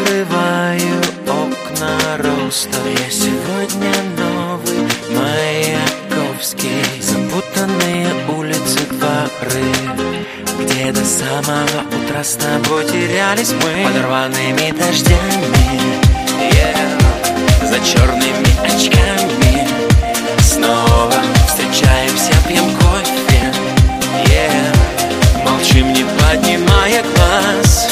открываю окна роста. Я сегодня новый Маяковский. Запутанные улицы, дворы, где до самого утра с тобой терялись мы. Под рваными дождями, за черными очками. Снова встречаемся, пьем кофе, молчим, не поднимая глаз.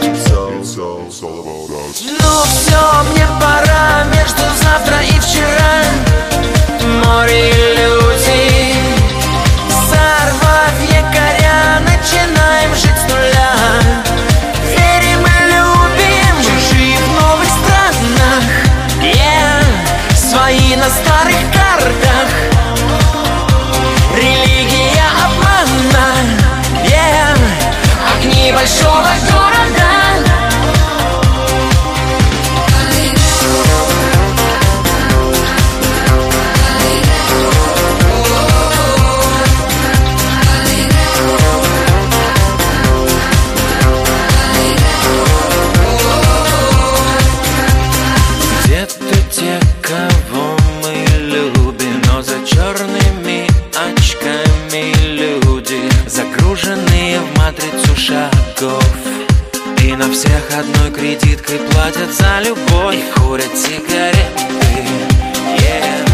Ну все, мне пора, между завтра и вчера море иллюзий. Сорвав якоря, начинаем жить с нуля. Верим и любим, чужие в новых странах, свои на старых картах. Религия обмана, огни большого города. Кого мы любим, но за черными очками люди, загруженные в матрицу шагов, и на всех одной кредиткой платят за любовь и курят сигареты.